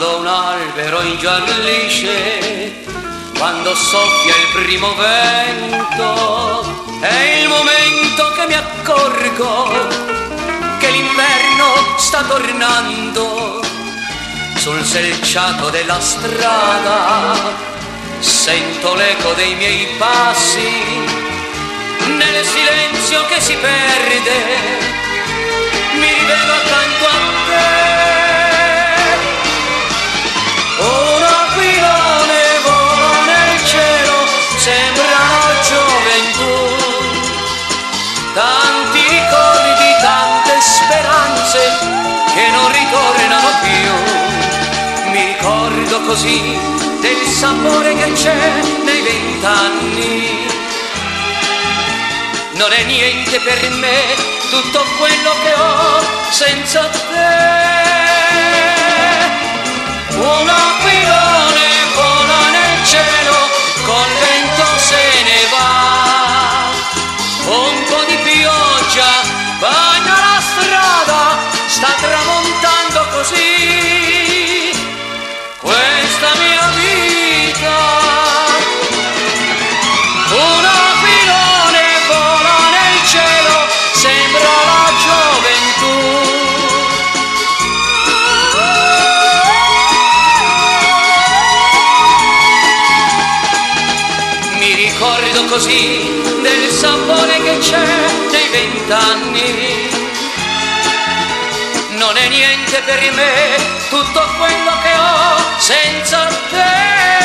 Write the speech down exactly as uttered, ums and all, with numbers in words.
quando un albero ingiallisce, quando soffia il primo vento, è il momento che mi accorgo che l'inverno sta tornando. Sul selciato della strada sento l'eco dei miei passi, nel silenzio che si perde mi rivedo accanto a te. Un aquilone vola nel cielo, sembra la gioventù, tanti ricordi, tante speranze che non ritornano più. Mi ricordo così del sapore che c'è nei vent'anni. Non è niente per me tutto quello che ho senza te. Un aquilone vola nel cielo, col vento se ne va. Un po' di pioggia bagna la strada, sta tramontando così questa mia vita. Un aquilone vola nel cielo, sembra la gioventù. Mi ricordo così del sapore che c'è nei vent'anni. Non è niente per me tutto quello che ho senza te.